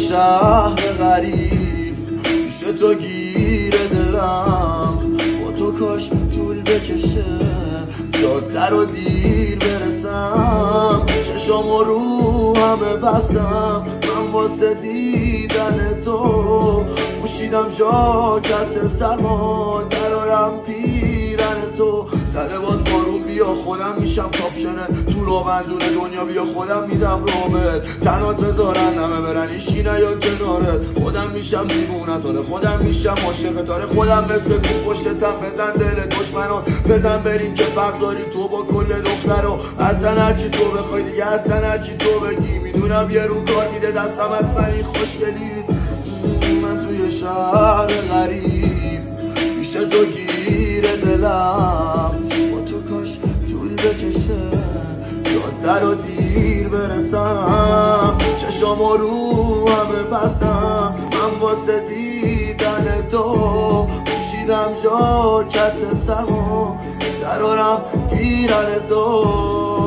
شهر غریب پیش تو گیر دلم، با تو کاش طول بکشه جاده رو دیر برسم. چشام رو همه بستم من واسه دیدن تو، پوشیدم ژاکت سرما درارم پیرن تو. زده باز بارون بیا خودم میشم کاپشنه تو رو بندون دنیا، بیا خودم میدم روبه تنات بذارن همه برن ایشکی نیاد کناره. خودم میشم دیوونه تاره، خودم میشم عاشق تاره، خودم مثل تو پشتتم بزن دل دشمنان، بزن بریم که فرق داری تو با کل دخترها. اصلا هرچی تو بخوای دیگه اصلا هرچی تو بگی، میدونم یه رو کار میده دستم اصلا این خوشگلی. من توی شهر غریب پیش تو گیر دلم، با تو کاش طول بکشه جاده رو دیر برسم. چشام رو همه بستم من واسه دیدن تو، پوشیدم ژاکت سرما درارم پیرن تو.